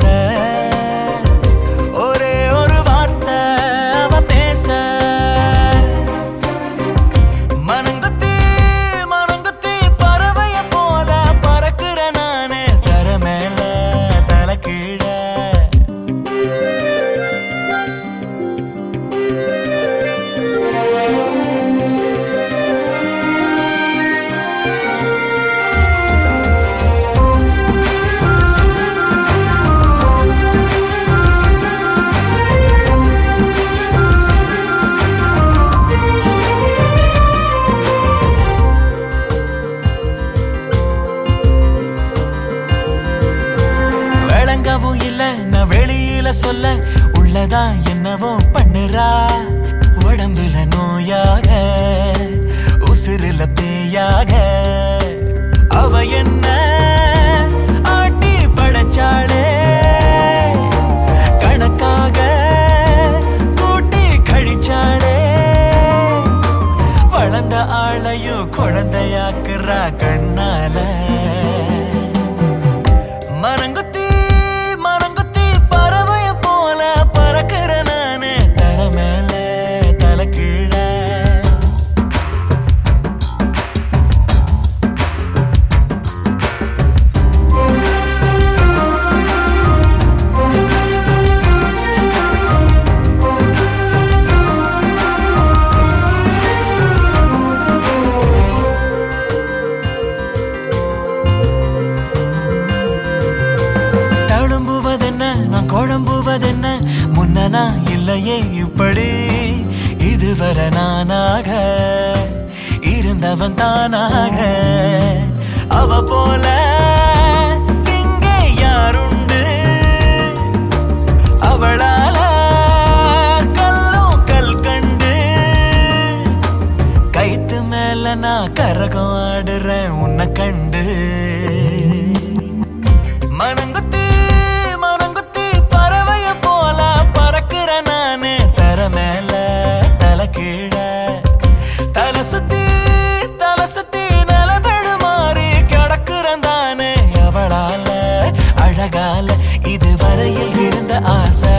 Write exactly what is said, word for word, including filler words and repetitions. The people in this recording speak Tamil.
ஆசை ஒரே ஒரு வார்த்தை அவ பேச மனங்குத்தி மனங்குத்தி பறவைய போல பறக்குற நானே தர மேல தலை கீழ இல்ல நான் வெளியில சொல்ல உள்ளதா என்னவோ பண்ணுறா உடம்புல நோயாக உசுருல பேயாக அவ என்ன ஆட்டி படைச்சாளே கணக்காக கூட்டி கழிச்சாளே வளர்ந்த ஆளையும் குழந்தையாக்குறா கண்ணால மரங்குத்தி குழம்புவதென்ன முன்னனா இல்லையே இப்படி இதுவரை நானாக இருந்தவன் தானாக அவ போல இங்கே யாருண்டு அவளால கல்லும் கல் கண்டு கைத்து மேல நான் கரகம் ஆடுறேன் உன்னை கண்டு மனங்குத்தி மேல தலை கீழ தலை சுத்தி தலை சுத்தி நில தடுமாறி கிடக்குறந்தானே அவளால அழகால இதுவரையில் இருந்த ஆசை